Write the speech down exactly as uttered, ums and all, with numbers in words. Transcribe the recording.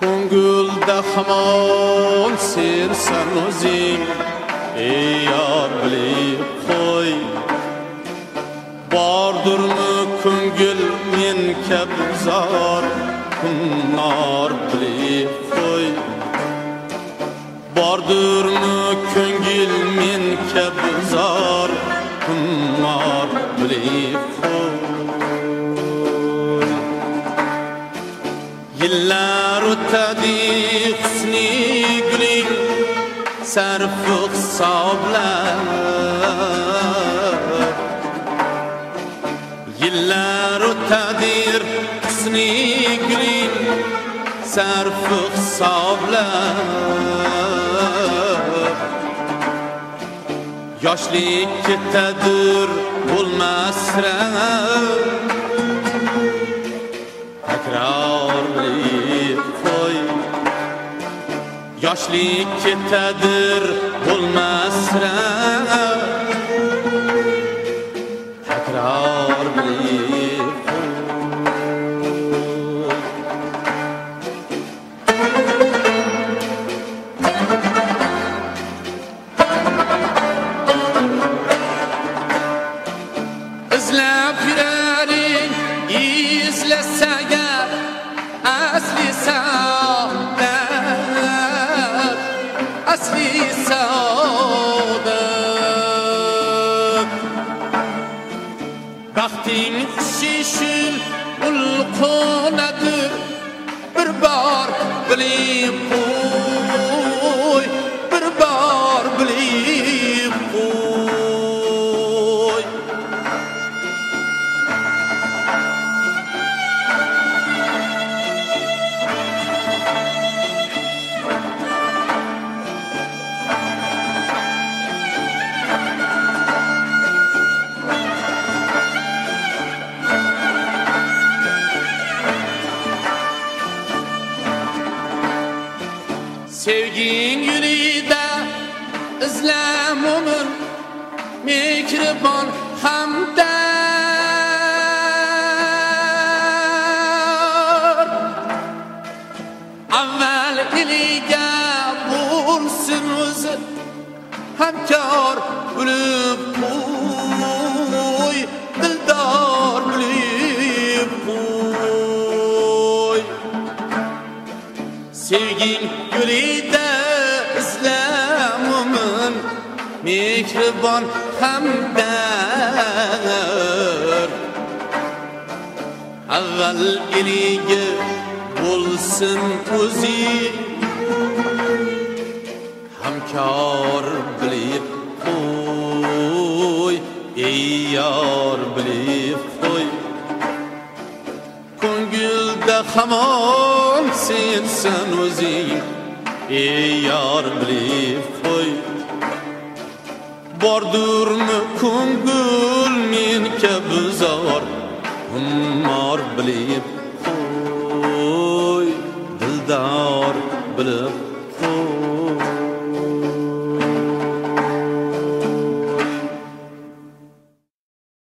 Ko'ngilda hamon sensan o'zing, ey yor bilib qo'y. Bordurmi ko'ngil men kabi zor, kunlar bilib qo'y. Bordurmi ko'ngil men kabi zor, kunlar bilib qo'y. Yillar o'tadi husni guling, sarfu hisoblar. Yillar o'tadi husni guling, sarfu hisoblar. Yoshlik ketadir bo'lmasra, takror bilib qo'y. Yoshlik ketadir bo'lmasra, takror bilib qo'y. Izlab yuraring, izlasaga asli saodat, asli saodat. Baxting xishishil ulqonadir, bir bor bilib qo'y, bir bor bilib qo'y. Sevging yurida izlam umr, mehribon hamdard. Avval iliga bo'lsin o'zi, hamkor bo'lib qo'y, dildor bilib qo'y. Sevging yurida islamumun, mehribon hamdard. Avval iliga bo'lsin o'zi, hamkor bilib qo'y, ey yor bilib qo'y. Ko'ngilda hamon sensan o'zing, ey yor bilib qo'y. Bordurmi ko'ngil men kabi zor, umar bilib qo'y, dildor bilib qo'y.